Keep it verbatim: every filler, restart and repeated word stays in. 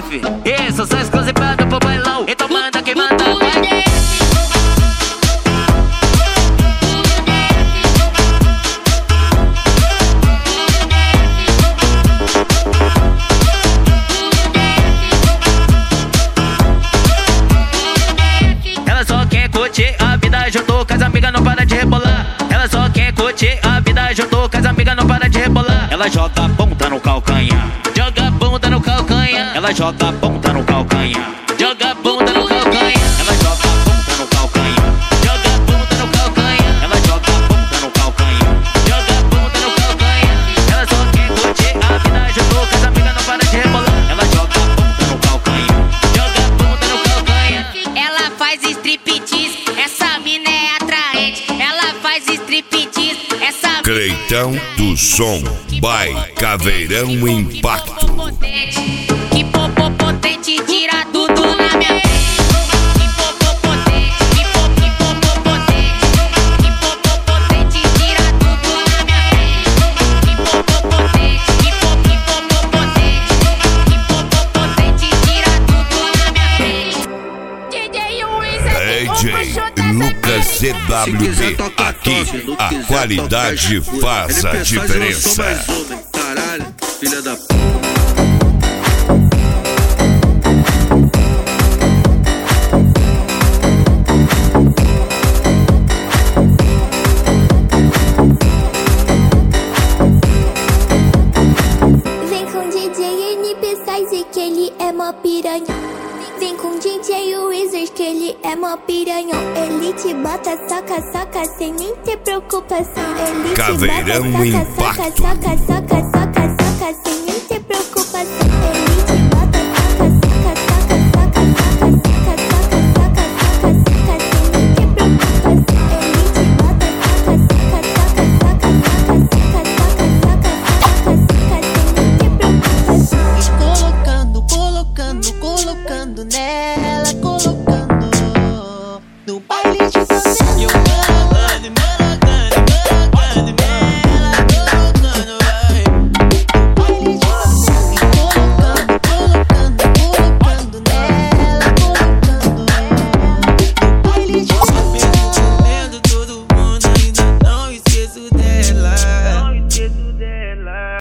fi. Isso, só exclusivado pro bailão. Então manda quem manda, vai. Ela só quer curtir a vida junto com as amigas, não para de rebolar. Ela só quer curtir a vida junto com as amigas, não para de rebolar. Ela joga a bunda no calcanhar, joga a bunda no calcanhar. Ela joga a bunda no calcanhar, joga a bunda no calcanhar. Ela joga a bunda no calcanhar, joga a bunda no calcanhar. Ela joga a bunda no calcanhar, joga a bunda no calcanhar. Ela só quer curtir a vida junto com as amigas, não para de rebolar. Ela joga a bunda no calcanhar, joga a bunda no calcanhar. Ela faz striptease, essa mina é atraente. Ela faz striptease, essa mina Cleitão do Som, by Caveirão Impacto. que popô potente, tira tudo na minha frente. Que popô potente, que popô, que popô potente. Que popô potente, tira tudo na minha frente. Que popô potente, que popô, que popô potente. Que popô potente, tira tudo na minha frente. D J D J Lucas C W B, aqui a qualidade faz a diferença. Caralho, filha da p. Vem com D J N P Size que ele é mó piranha. Vem com D J Wizard que ele é mó piranhão. Ele te bota, soca, soca sem nem ter preocupação. Ele Caveirão te bota, soca, Impacto. soca, soca, soca, soca.